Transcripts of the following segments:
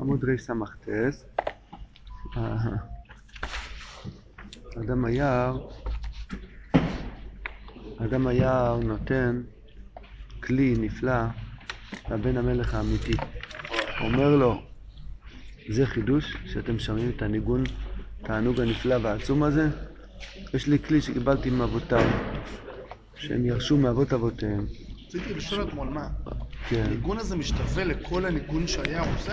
עמוד רס"ט. אדם היער נותן כלי נפלא לבן המלך האמיתי. אומר לו, זה חידוש שאתם שומעים את הניגון, תענוג הנפלא והעצום הזה. יש לי כלי שקיבלתי מאבותיי, שהם ירשו מאבות אבותיהם. רציתי לשאול אתמול מה, כן. הניגון הזה משתווה לכל הניגון שהיה עושה?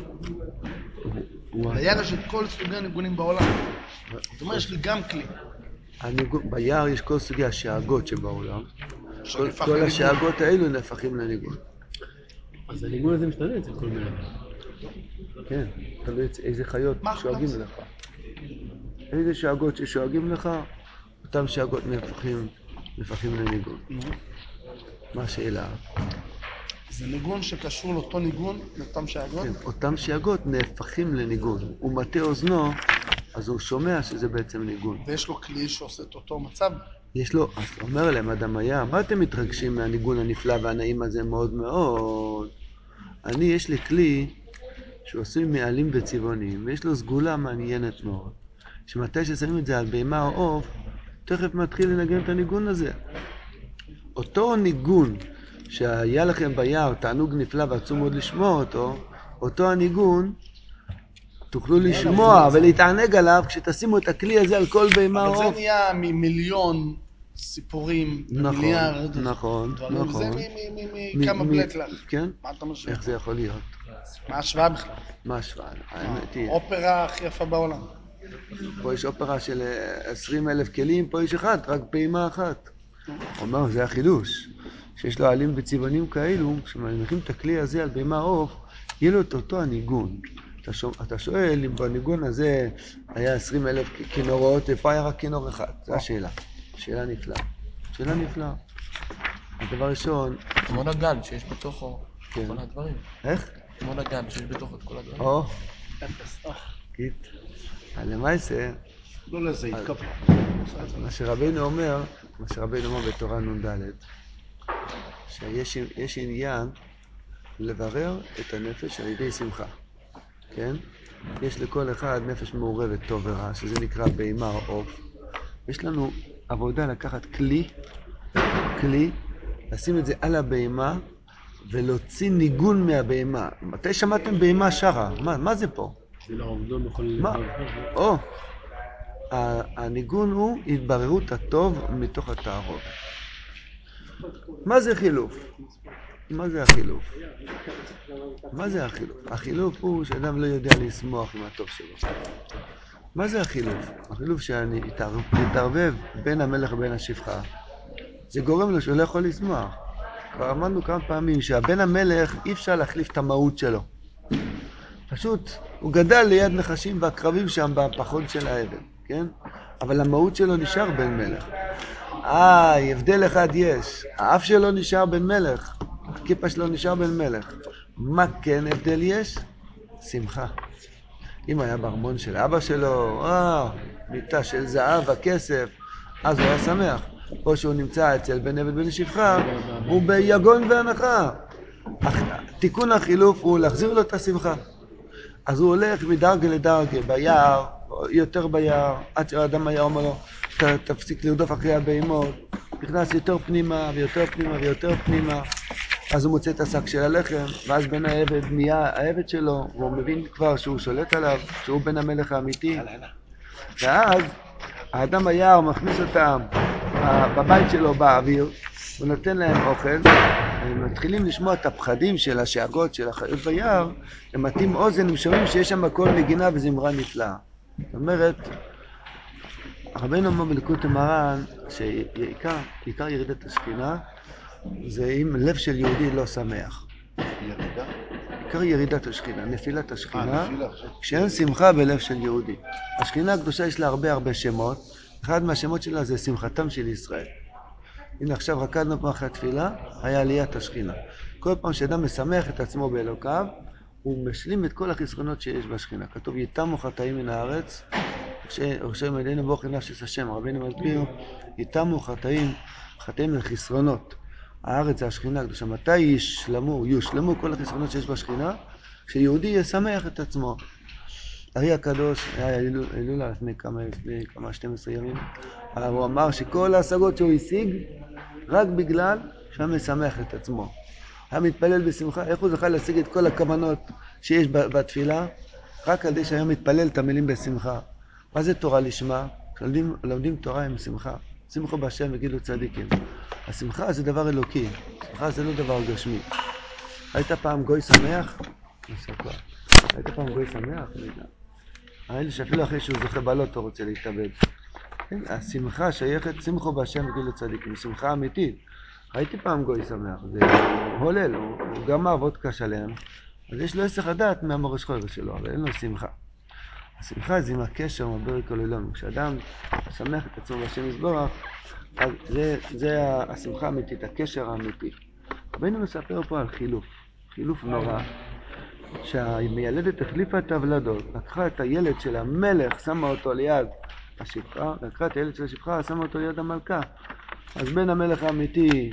ליער יש את כל סוגי הניגונים בעולם. זאת אומרת, יש לי גם כלי. ביער יש כל סוגי השאגות שבעולם. שנהפך כל לניגון. השאגות האלו נהפכים לניגון. אז הניגון הזה משתנה אצל כל מיני. כן, תלוי איזה חיות מה? שואגים לך. איזה שאגות ששואגים לך, אותם שאגות נהפכים לניגון. מה השאלה? זה ניגון שקשור לאותו ניגון, לאותם שאגות? כן, אותם שאגות נהפכים לניגון. הוא מטה אוזנו, אז הוא שומע שזה בעצם ניגון. ויש לו כלי שעושה את אותו מצב? יש לו, אז אומר להם אדם היה, מה אתם מתרגשים מהניגון הנפלא והנעים הזה מאוד מאוד? יש לי כלי שעושים מעלים וצבעונים, ויש לו סגולה מעניינת מאוד. שמתי ששמים את זה על בהמה או עוף, תכף מתחיל לנגן את הניגון הזה. אותו ניגון שהיה לכם ביער, תענוג נפלא ועצום מאוד לשמוע אותו הניגון תוכלו לשמוע ולהתענג עליו כשתשימו את הכלי הזה על כל בהמה או עוף. אבל זה נהיה ממיליון סיפורים, מיליארד נכון. זה מכמה בלט לך. כן? מה אתה משווה? איך זה יכול להיות? מה ההשוואה בכלל? מה ההשוואה? האמת היא, האופרה הכי יפה בעולם. פה יש אופרה של 20,000 כלים, פה יש אחד, רק פעימה אחת. הוא אומר, זה החידוש, שיש לו עלים וצבעונים כאלו, כשמניחים את הכלי הזה על בהמה עוף, יהיה לו את אותו הניגון. אתה שואל אם בניגון הזה היה 20,000 כינורות, איפה היה רק כינור אחד? זו השאלה. שאלה נפלאה. הדבר ראשון... כמו נגן שיש בתוכו כן. כל הדברים. איך? כמו נגן שיש בתוכו את כל הדברים. אפס. קיט. למעשה... לא לזה התכוון. מה שרבינו אומר בתורה נ"ד, שיש עניין לברר את הנפש על ידי שמחה. כן? יש לכל אחד נפש מעורבת טוב ורע, שזה נקרא בהמה או עוף. יש לנו עבודה לקחת כלי, לשים את זה על הבהמה ולהוציא ניגון מהבהמה. מתי שמעתם בהמה שרה? מה זה פה? זה לא עובדו בכל... הניגון הוא התבררות הטוב מתוך התערובת. מה זה חילוף? מה זה החילוף? החילוף הוא שאדם לא יודע לשמוח עם הטוב שלו. מה זה החילוף? החילוף שאני אתערבב בין המלך ובין השפחה. זה גורם לו שהוא לא יכול לשמוח. כבר אמרנו כמה פעמים שהבן המלך אי אפשר להחליף את המהות שלו. פשוט הוא גדל ליד נחשים והקרבים שם בפחון של העבד, כן? אבל המהות שלו נשאר בן מלך. הבדל אחד יש, האף שלו נשאר בן מלך, הכיפה שלו נשאר בן מלך. מה כן הבדל יש? שמחה. אם היה בארמון של אבא שלו, מיטה של זהב וכסף, אז הוא היה שמח. או שהוא נמצא אצל בן עבד בן שפחה, הוא ביגון והנחה. תיקון החילוף הוא להחזיר לו את השמחה. אז הוא הולך מדרגה לדרגה, ביער, יותר ביער, עד שהאדם היה אומר לו, תפסיק לרדוף אחרי הבהמות, נכנס יותר פנימה ויותר פנימה ויותר פנימה, אז הוא מוצא את השק של הלחם, ואז בן העבד נהיה העבד שלו, והוא מבין כבר שהוא שולט עליו, שהוא בן המלך האמיתי, ואז האדם היער מכניס אותם בבית שלו באוויר, הוא נותן להם אוכל, הם מתחילים לשמוע את הפחדים של השאגות של החיות ביער, הם מתאים אוזן, הם שומעים שיש שם הכל נגינה וזמרה נפלאה. זאת אומרת, רבינו אומר בליקוטי מרן שעיקר ירידת השכינה זה אם לב של יהודי לא שמח. עיקר ירידת השכינה, נפילת השכינה, כשאין שמחה בלב של יהודי. השכינה הקדושה יש לה הרבה שמות, אחד מהשמות שלה זה שמחתם של ישראל. הנה עכשיו רקדנו פה אחרי התפילה, היה עליית השכינה. כל פעם שאדם משמח את עצמו באלוקיו, הוא משלים את כל החסרונות שיש בשכינה. כתוב, יתמו חטאים מן הארץ, ראשי מדינו ברוך נפש השם, רבינו מסביר, יתמו חטאים מן חסרונות. הארץ זה השכינה הקדושה. מתי יושלמו כל החסרונות שיש בשכינה? כשיהודי ישמח את עצמו. הארי הקדוש, היה הילולה לפני כמה 12 ימים, הוא אמר שכל ההשגות שהוא השיג רק בגלל שהוא משמח את עצמו. היה מתפלל בשמחה. איך הוא זכה להשיג את כל הכוונות שיש בתפילה? רק על ידי שהיה מתפלל את המילים בשמחה. מה זה תורה לשמה? לומדים תורה עם שמחה. שמחו בהשם וגילו צדיקים. השמחה זה דבר אלוקי. שמחה זה לא דבר גשמי. היית פעם גוי שמח? היית פעם גוי שמח? האלה שאפילו אחרי שהוא זוכה בלוטו רוצה להתאבד. השמחה שייכת, שמחו בהשם וגילו צדיקים. שמחה אמיתית. הייתי פעם גוי שמח. זה הולל, הוא גם וודקה שלם. אז יש לו היסח הדעת מהמורש חורש שלו, אבל אין לו שמחה. השמחה זה עם הקשר, עם הברק הלולום. כשאדם שמח את עצמו בהשם יזברך, אז זה השמחה האמיתית, הקשר האמיתי. רבינו מספר פה על חילוף נורא, שהמיילדת החליפה את הוולדות, לקחה את הילד של המלך, שמה אותו ליד השפחה, לקחה את הילד של השפחה, שמה אותו ליד המלכה. אז בן המלך האמיתי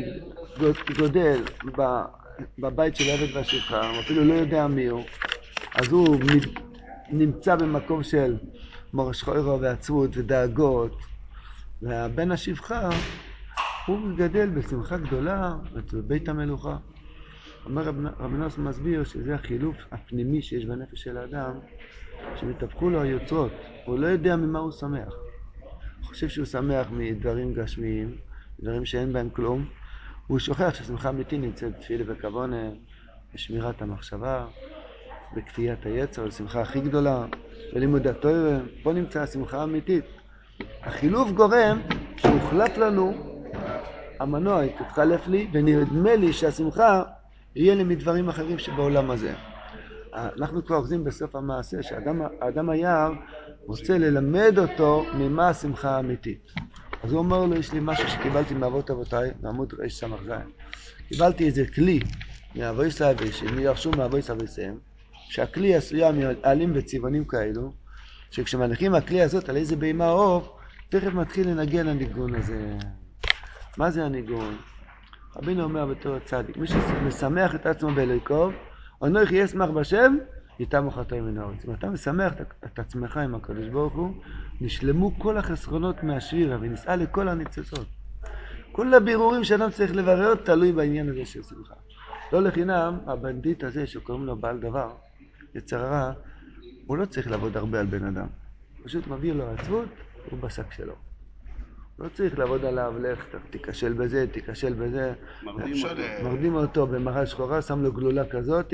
גודל בבית של העבד והשפחה, הוא אפילו לא יודע מי הוא, אז הוא נמצא במקום של מורש חוירו ועצבות ודאגות, והבן השפחה הוא גדל בשמחה גדולה בבית המלוכה. אומר רבי נוס מסביר שזה החילוף הפנימי שיש בנפש של האדם, שמתהפכו לו היוצרות, הוא לא יודע ממה הוא שמח. הוא חושב שהוא שמח מדברים גשמיים, דברים שאין בהם כלום, הוא שוכח ששמחה אמיתית נמצאת בתפילה וכוונה, בשמירת המחשבה, בכפיית היצר, השמחה הכי גדולה, בלימוד התורה. פה נמצא השמחה האמיתית. החילוף גורם שהוחלט לנו, המנוע תתחלף לי, ונדמה לי שהשמחה יהיה לי מדברים אחרים שבעולם הזה. אנחנו כבר אוחזים בסוף המעשה, שהאדם היער רוצה ללמד אותו ממה השמחה האמיתית. אז הוא אומר לו, יש לי משהו שקיבלתי מאבות אבותיי, מעמוד רש סמך זין. קיבלתי איזה כלי מאבוי סבי, שירשו מאבוי סביהם, שהכלי עשויה מעלים וצבעונים כאלו, שכשמניחים הכלי הזאת על איזה בהמה עוף, תכף מתחיל לנגן הניגון הזה. מה זה הניגון? רבינו אומר בתור צדיק, מי שמשמח את עצמו באלוקו, אנוכי ישמח בשם, איתם חטאים מן הארץ. אם אתה משמח את עצמך עם הקדוש ברוך הוא, נשלמו כל החסרונות מהשבירה ונישאה לכל הניצוצות. כל הבירורים שאדם צריך לברר תלוי בעניין הזה של שמחה. לא לחינם, הבנדיט הזה שקוראים לו בעל דבר, יצר הרע, הוא לא צריך לעבוד הרבה על בן אדם. פשוט מביא לו עצבות, הוא בשק שלו. לא צריך לעבוד עליו, לך, תיכשל בזה, תיכשל בזה. מרדים אותו במראה שחורה, שם לו גלולה כזאת.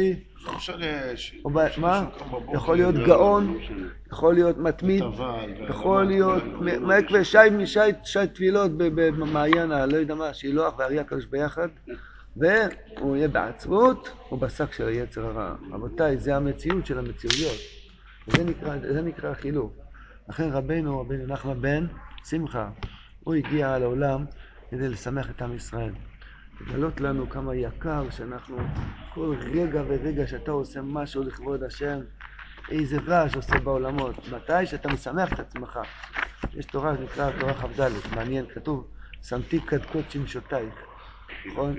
מה? יכול להיות גאון, יכול להיות מתמיד, יכול להיות שי תפילות במעיין, לא יודע מה, שילוח והארי הקדוש ביחד, והוא יהיה בעצבות, הוא בשק של היצר הרע. רבותיי, זה המציאות של המציאויות. זה נקרא חילוף. לכן רבינו נחמן בן שמחה, הוא הגיע לעולם כדי לשמח את עם ישראל. לגלות לנו כמה יקר שאנחנו, כל רגע ורגע שאתה עושה משהו לכבוד השם, איזה רעש עושה בעולמות. מתי שאתה משמח את עצמך. יש תורה שנקרא תורה כ"ד, מעניין, כתוב, שמתי קדקוד שמשותייך. נכון?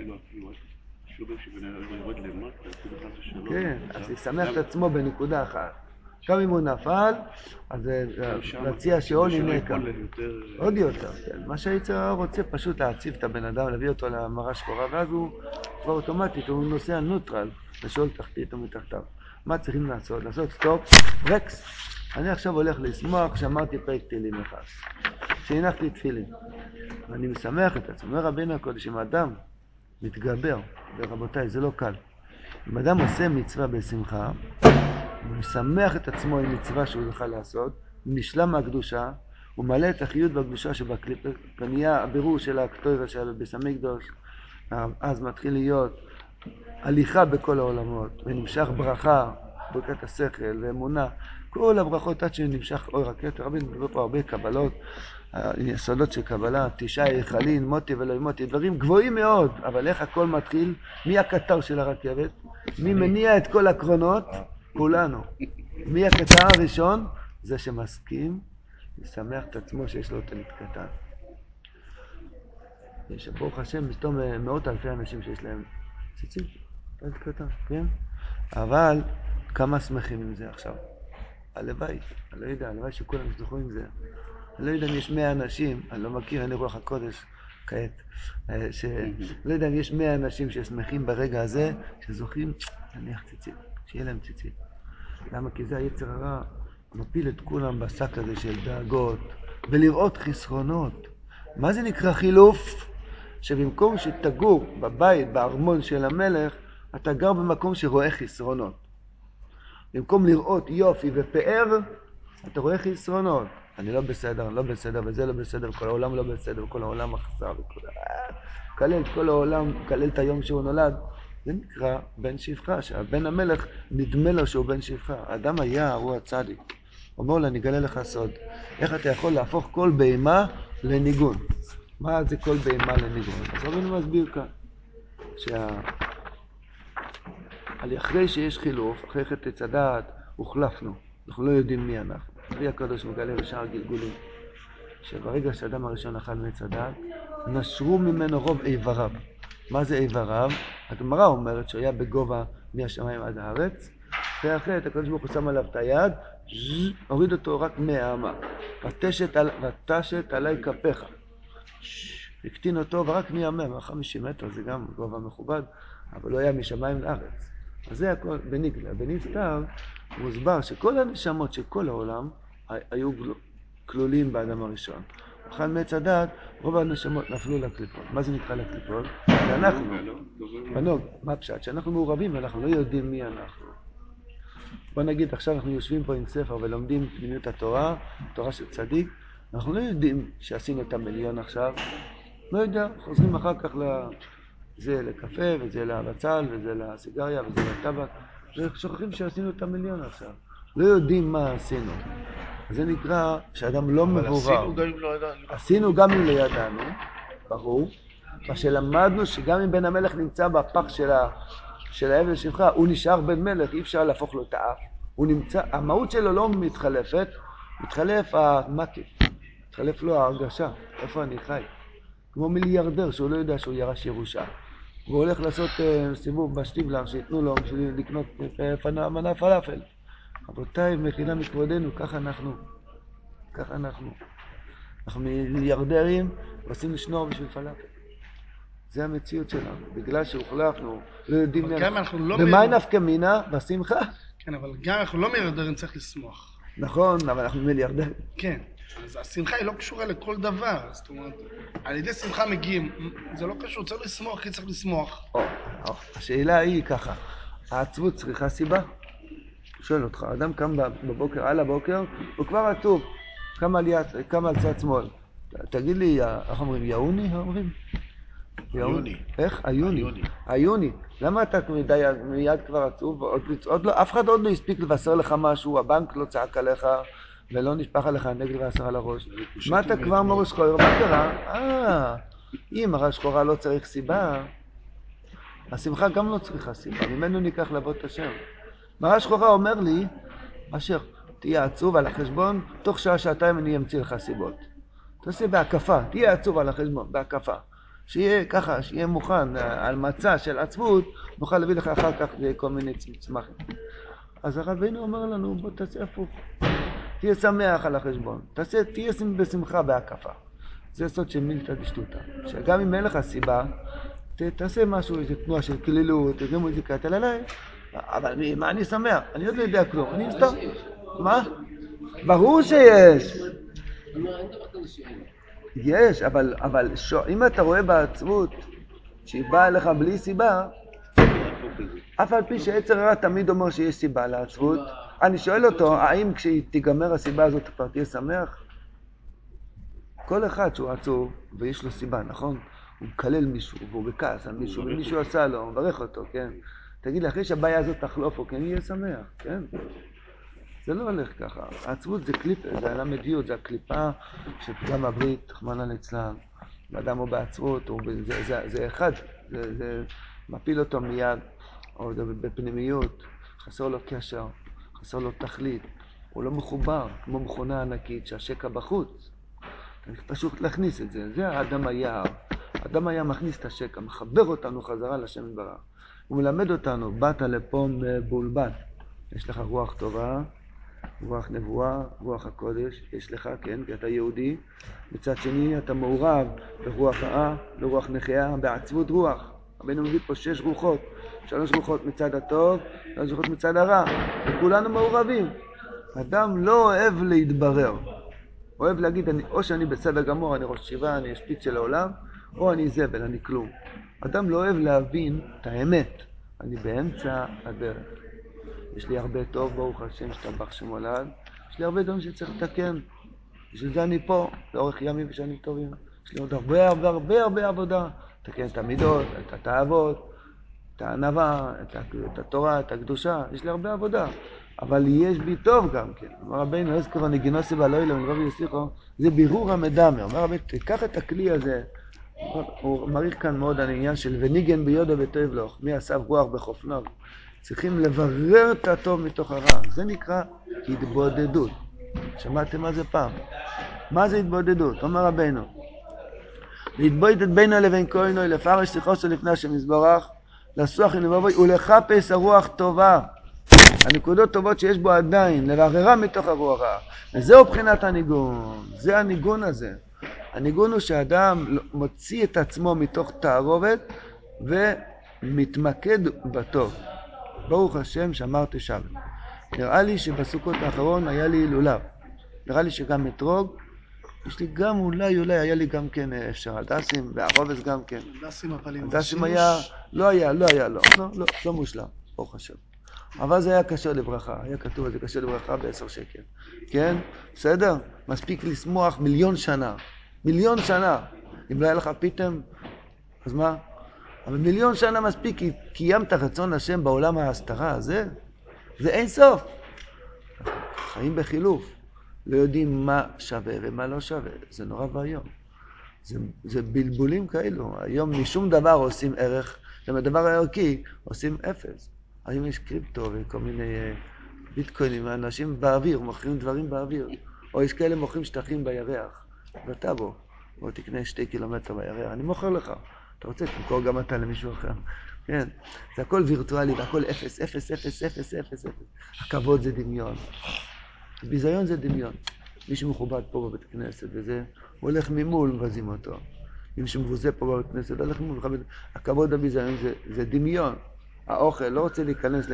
כן, אז לשמח את עצמו בנקודה אחת. גם אם הוא נפל, אז להציע שאול ינקה. עוד יותר, כן. מה שהיצר הרע רוצה פשוט להציב את הבן אדם, להביא אותו למראה שחורה, ואז הוא כבר אוטומטית, הוא נוסע נוטרל, לשאול תחתית ומתחתיו. מה צריכים לעשות? לעשות סטופ, רקס. אני עכשיו הולך לשמוח, שמרתי פרק תהילים אחד. שהנחתי תפילין. ואני משמח את עצמי. אומר רבינו הקודש, אם האדם מתגבר, ורבותיי, זה לא קל. אם אדם עושה מצווה בשמחה, הוא משמח את עצמו עם מצווה שהוא זכה לעשות, הוא נשלם מהקדושה, הוא מלא את החיות בקדושה שבקליפה, ונהיה הבירור של הכתובה של בסמי קדוש, אז מתחיל להיות הליכה בכל העולמות, ונמשך ברכה, ברכת השכל ואמונה, כל הברכות עד שנמשך אור הכתר. רבינו מדבר פה הרבה קבלות, יסודות של קבלה, 9 היכלים, מוטי ולא מוטי, דברים גבוהים מאוד, אבל איך הכל מתחיל? מי הקטר של הרכבת? מי מניע את כל הקרונות? כולנו. מי הקטר הראשון? זה שמסכים לשמח את עצמו שיש לו תלמיד קטן. יש ברוך השם פתאום מאות אלפי אנשים שיש להם ציצית, קטן, כן? אבל כמה שמחים עם זה עכשיו? הלוואי, אני לא יודע, הלוואי שכולם ישמחו עם זה. אני לא יודע אם יש 100 אנשים, אני לא מכיר, אין לי רוח הקודש כעת, לא יודע אם יש 100 אנשים ששמחים ברגע הזה, שזוכים להניח ציצית, שיהיה להם ציצית. למה? כי זה היצר הרע, מפיל את כולם בשק הזה של דאגות, ולראות חסרונות. מה זה נקרא חילוף? שבמקום שתגור בבית, בארמון של המלך, אתה גר במקום שרואה חסרונות. במקום לראות יופי ופאר, אתה רואה חסרונות. אני לא בסדר, אני לא בסדר, וזה לא בסדר, כל העולם לא בסדר, כל העולם אכזר, כלל את כל העולם, כלל את היום שהוא נולד. זה נקרא בן שפחה, שהבן המלך נדמה לו שהוא בן שפחה. האדם היער הוא הצדיק. אומר לו, אני אגלה לך סוד. איך אתה יכול להפוך כל בהמה לניגון? מה זה כל בהמה לניגון? אז רבינו מסביר כאן, אחרי שיש חילוף, אחרי חטא עץ הדעת, הוחלפנו. אנחנו לא יודעים מי אנחנו. אבי הקדוש מגלה בשאר הגלגולים, שברגע שהאדם הראשון אכל מעץ הדעת, נשרו ממנו רוב איבריו. מה זה איבריו? הגמרא אומרת שהוא היה בגובה מהשמיים עד הארץ, ואחרי הקדוש ברוך הוא שם עליו את היד, הוריד אותו רק 100 אמה. ותשת עלי כפיך. הקטין אותו ורק 100, 50 מטר, זה גם גובה מכובד, אבל לא היה משמיים לארץ. אז זה הכל בנגלה. בנסתר מוסבר שכל הנשמות של כל העולם היו כלולים באדם הראשון. אכל מעץ הדעת, רוב הנשמות נפלו לקליפות. מה זה נקרא לקליפות? שאנחנו, בנוג, מה פשט? שאנחנו מעורבים ואנחנו לא יודעים מי אנחנו. בוא נגיד, עכשיו אנחנו יושבים פה עם ספר ולומדים פנימיות התורה, תורה של צדיק, אנחנו לא יודעים שעשינו את המיליון עכשיו, לא יודע, חוזרים אחר כך זה לקפה וזה לבצל וזה לסיגריה וזה לטבק, ושוכחים שעשינו את המיליון עכשיו, לא יודעים מה עשינו. זה נקרא שאדם לא מבורר. עשינו גם אם לא ידענו, ברור, מה שלמדנו שגם אם בן המלך נמצא בפח של האבן שפחה, הוא נשאר בן מלך, אי אפשר להפוך לו את האף. הוא נמצא, המהות שלו לא מתחלפת, מתחלף המקיף, מתחלף לו ההרגשה, איפה אני חי. כמו מיליארדר שהוא לא יודע שהוא ירש ירושה. הוא הולך לעשות סיבוב בשטיבלר שיתנו לו בשביל לקנות מנה פלאפל. רבותיי, מחילה מכבודנו, ככה אנחנו. אנחנו מיליארדרים ועושים לשנור בשביל פלאפל. זה המציאות שלנו. בגלל שהוחלפנו, לא יודעים במה נפקא מינה? בשמחה. כן, אבל גם אנחנו לא מיליארדרים, צריך לשמוח. נכון, אבל אנחנו מיליארדרים. כן, אז השמחה היא לא קשורה לכל דבר. זאת אומרת, על ידי שמחה מגיעים, זה לא קשור, צריך לשמוח, כי צריך לשמוח. השאלה היא ככה, העצבות צריכה סיבה? שואל אותך, אדם קם בבוקר, על הבוקר, הוא כבר עצוב, קם על צד שמאל. תגיד לי, איך אומרים, יאוני? אומרים? עיוני. איך? עיוני. למה אתה מיד כבר עצוב? עוד לא, אף אחד עוד לא הספיק לבשר לך משהו, הבנק לא צעק עליך, ולא נשפך עליך נגד ועשר על הראש. מה אתה כבר מראש שחורה? מה קרה? אם הראש שחורה לא צריך סיבה, השמחה גם לא צריכה סיבה, ממנו ניקח לעבוד את השם. מראש שחורה אומר לי, אשר, תהיה עצוב על החשבון, תוך שעה-שעתיים אני אמציא לך סיבות. תעשה בהקפה, תהיה עצוב על החשבון, בהקפה. שיהיה ככה, שיהיה מוכן על מצע של עצבות, נוכל להביא לך אחר כך כל מיני צמחים. אז הרבינו אומר לנו, בוא תעשה הפוך. תהיה שמח על החשבון. תהיה בשמחה בהקפה. זה סוד של מילתא דשטותא. שגם אם אין לך סיבה, תעשה משהו, איזו תנועה של כלילות, איזו מוזיקה, תללי. אבל מה אני שמח? אני עוד לא יודע כלום. אני סתם. מה? ברור שיש. יש, אבל אם אתה רואה בעצבות שהיא באה לך בלי סיבה, אף על פי שיצר הרע תמיד אומר שיש סיבה לעצבות, אני שואל אותו, האם כשהיא תיגמר הסיבה הזאת כבר תהיה שמח? כל אחד שהוא עצוב ויש לו סיבה, נכון? הוא מקלל מישהו והוא בכעס על מישהו ומישהו עשה לו, הוא מברך אותו, כן? תגיד לי, אחרי שהבעיה הזאת תחלוף, הוא כן יהיה שמח, כן? זה לא הולך ככה. העצבות זה קליפה, זה הלמדיות, זה הקליפה של פגם הברית, רחמנא ליצלן. באדם הוא בעצבות, זה אחד, זה מפיל אותו מיד, או בפנימיות, חסר לו קשר, חסר לו תכלית. הוא לא מחובר, כמו מכונה ענקית שהשקע בחוץ. צריך פשוט להכניס את זה. זה האדם היער. אדם היה מכניס את השקע, מחבר אותנו חזרה לשם יתברך. הוא מלמד אותנו, באת לפה מבולבל. יש לך רוח טובה, רוח נבואה, רוח הקודש, יש לך, כן, כי אתה יהודי. מצד שני, אתה מעורב ברוח ברוח נחייה, בעצבות רוח. רבנו מביא פה 6 רוחות, 3 רוחות מצד הטוב, 3 רוחות מצד הרע, וכולנו מעורבים. אדם לא אוהב להתברר. אוהב להגיד, או שאני בסדר גמור, אני ראש שיבה, אני השפיץ של העולם, או אני זבל, אני כלום. אדם לא אוהב להבין את האמת. אני באמצע הדרך. יש לי הרבה טוב, ברוך השם, שתבח שמולד. יש לי הרבה דברים שצריך לתקן. בשביל זה אני פה, לאורך ימים ושנים טובים. יש לי עוד הרבה עבודה. לתקן את המידות, את התאוות, את הענווה, את התורה, את הקדושה. יש לי הרבה עבודה. אבל יש בי טוב גם כן. אומר רבינו, אזכור הנגינוסי באלוהים, לבבי יוסיכו, זה בירור המדמה. אומר רבינו, תיקח את הכלי הזה. הוא מעריך כאן מאוד על העניין של וניגן ביודו וטוב לך, מי אסף רוח בחופנו. צריכים לברר את הטוב מתוך הרע. זה נקרא התבודדות. שמעתם מה זה פעם? מה זה התבודדות? אומר רבינו, להתבודד בינו לבין כהנו, לפרש שיחוסו לפני השם יתברך, לסוח ולבובוי ולחפש הרוח טובה. הנקודות טובות שיש בו עדיין, לבררה מתוך הרוח רע. וזהו בחינת הניגון. זה הניגון הזה. הניגון הוא שאדם מוציא את עצמו מתוך תערובת ומתמקד בטוב. ברוך השם שמרתי שם. נראה לי שבסוכות האחרון היה לי לולב. נראה לי שגם אתרוג. יש לי גם אולי היה לי גם כן אפשר. הדסים והרובס גם כן. הדסים היה, לא, לא מושלם. ברוך השם. אבל זה היה קשר לברכה. היה כתוב, זה קשר לברכה ב10 שקל. כן? בסדר? מספיק לשמוח 1,000,000 שנה. 1,000,000 שנה. אם לא היה לך פיתם, אז מה? אבל 1,000,000 שנה מספיק, כי קיימת רצון השם בעולם ההסתרה הזה. זה אין סוף. חיים בחילוף. לא יודעים מה שווה ומה לא שווה. זה נורא ואיום. זה בלבולים כאלו. היום משום דבר עושים ערך, ומהדבר הערכי עושים 0. היום יש קריפטו וכל מיני ביטקוינים, אנשים באוויר, מוכרים דברים באוויר. או יש כאלה מוכרים שטחים בירח. ואתה בוא תקנה 2 קילומטר בירח. אני מוכר לך. אתה רוצה תמכור גם אתה למישהו אחר. כן, זה הכל וירטואלי, והכל 0, 0, 0, 0, 0, 0. הכבוד זה דמיון. הביזיון זה דמיון. מישהו מכובד פה בבית כנסת, וזה, הוא הולך ממול, מבזים אותו. מישהו מבוזה פה בבית כנסת, הולך ממול, הכבוד הביזיון זה דמיון. האוכל, לא רוצה להיכנס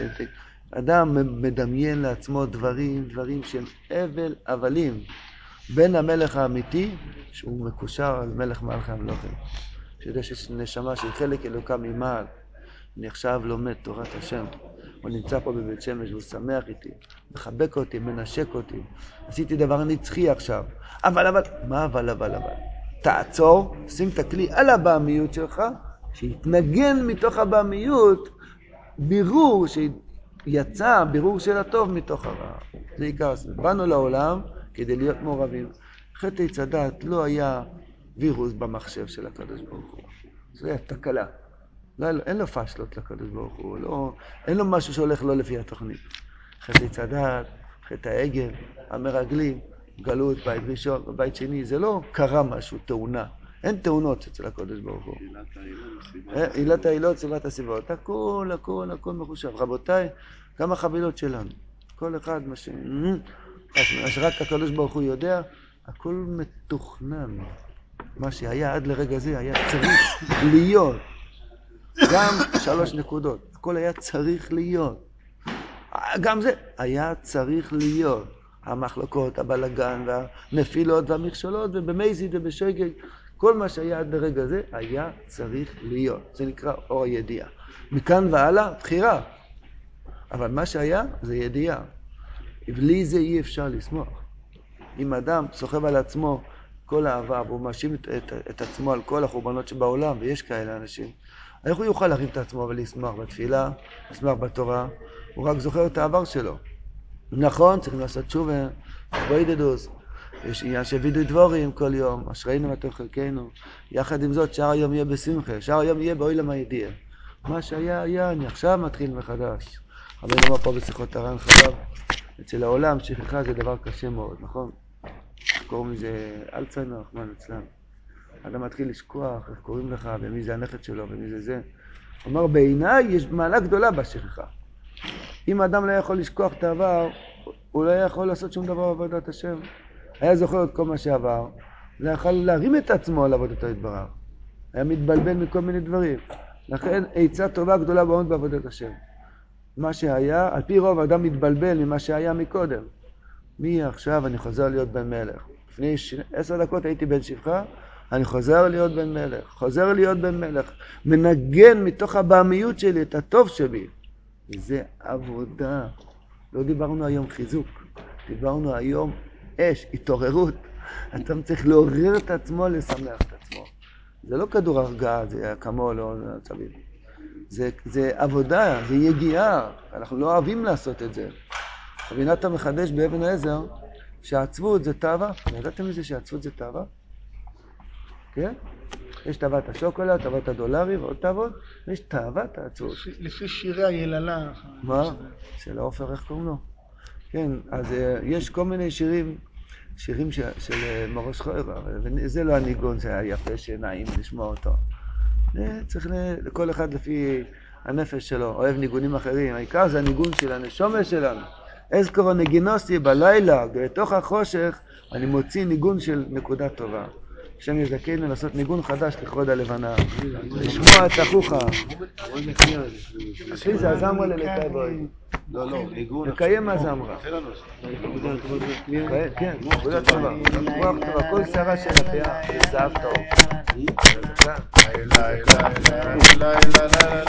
אדם מדמיין לעצמו דברים שהם הבלים. בין המלך האמיתי, שהוא מקושר על מלך מלכי המלוכים. שיודע שיש נשמה של חלק אלוקה ממעל, נחשב לומד תורת השם. הוא נמצא פה בבית שמש והוא שמח איתי, מחבק אותי, מנשק אותי. עשיתי דבר נצחי עכשיו. אבל, מה אבל? תעצור, שים את הכלי על הבעמיות שלך, שיתנגן מתוך הבעמיות בירור שיצא, בירור של הטוב מתוך הרע. זה עיקר. באנו לעולם כדי להיות מעורבים. חטא עץ הדת לא היה וירוס במחשב של הקדוש ברוך הוא. זה היה תקלה. אין לו פשלות לקדוש ברוך הוא. אין לו משהו שהולך לא לפי התוכנית. חטא עץ הדת, חטא העגל, המרגלים, גלות, בית ראשון, בית שני, זה לא קרה משהו, תאונה. אין תאונות אצל הקדוש ברוך הוא. עילת העילות, סיבת הסיבות. הכל מחושב. רבותיי, גם החבילות שלנו. כל אחד מה שרק הקדוש ברוך הוא יודע, הכל מתוכנן. מה שהיה עד לרגע זה היה צריך להיות. גם 3 נקודות. הכל היה צריך להיות. גם זה היה צריך להיות. המחלוקות, הבלגן והנפילות והמכשולות ובמזיד ובשגג. כל מה שהיה עד לרגע זה היה צריך להיות. זה נקרא אור הידיעה. מכאן והלאה, בחירה. אבל מה שהיה זה ידיעה. בלי זה אי אפשר לשמוח. אם אדם סוחב על עצמו כל האהבה, והוא מאשים את עצמו על כל החורבנות שבעולם, ויש כאלה אנשים, איך הוא יוכל להרים את עצמו ולשמח בתפילה, לשמח בתורה? הוא רק זוכר את העבר שלו. נכון, צריכים לעשות תשובה, בוידדוס, יש עניין שווידוי דבורים כל יום, אשרינו מתוך חלקנו. יחד עם זאת, שאר היום יהיה בשמחה, שאר היום יהיה באוילם הידיעה. מה שהיה, אני עכשיו מתחיל מחדש. אבל אני אומר פה בשיחות הר"ן חב"ד, אצל העולם שכחה זה דבר קשה מאוד, נכון? קוראים לזה אלצהיימר, רחמנא ליצלן. אדם מתחיל לשכוח, איך קוראים לך, ומי זה הנכד שלו, ומי זה זה. הוא אומר, בעיניי יש מעלה גדולה בשכחה. אם האדם לא יכול לשכוח את העבר, הוא לא יכול לעשות שום דבר בעבודת השם. היה זוכר את כל מה שעבר, לא יכול להרים את עצמו על עבודתו יתברך. היה מתבלבל מכל מיני דברים. לכן עצה טובה גדולה מאוד בעבודת השם. מה שהיה, על פי רוב האדם מתבלבל ממה שהיה מקודם. מי עכשיו אני חוזר להיות בן מלך? לפני 10 דקות הייתי בן שפחה, אני חוזר להיות בן מלך. חוזר להיות בן מלך. מנגן מתוך הבעמיות שלי את הטוב שבי. זה עבודה. לא דיברנו היום חיזוק. דיברנו היום אש, התעוררות. אתה צריך לעורר את עצמו, לשמח את עצמו. זה לא כדור הרגעה, זה אקמול או צביל. זה עבודה, זה יגיעה. אנחנו לא אוהבים לעשות את זה. רבי נתן מחדש באבן העזר שהעצבות זה תאווה. ידעתם מזה שהעצבות זה תאווה? כן? יש תאוות השוקולד, תאוות הדולרי ועוד תאוות, ויש תאוות העצבות. לפי שירי היללה. מה? של העופר, איך קוראים לו? כן, אז יש כל מיני שירים של מורש חוירה, וזה לא הניגון שהיה יפה, שנעים לשמוע אותו. צריך לכל אחד לפי הנפש שלו, אוהב ניגונים אחרים. העיקר זה הניגון של הנשומה שלנו. אזכור הנגינוסי בלילה, בתוך החושך, אני מוציא ניגון של נקודה טובה. השם יזכנו לעשות ניגון חדש לכבוד הלבנה. לשמוע את אחיך. אחי זה הזמרה ללקאי בוי. לא, ניגון. לקיים הזמרה. כן, נקודה טובה. רוח טובה, כל שרה של הפיה, זה זהב טוב. לילה, לילה, לילה, לילה, לילה.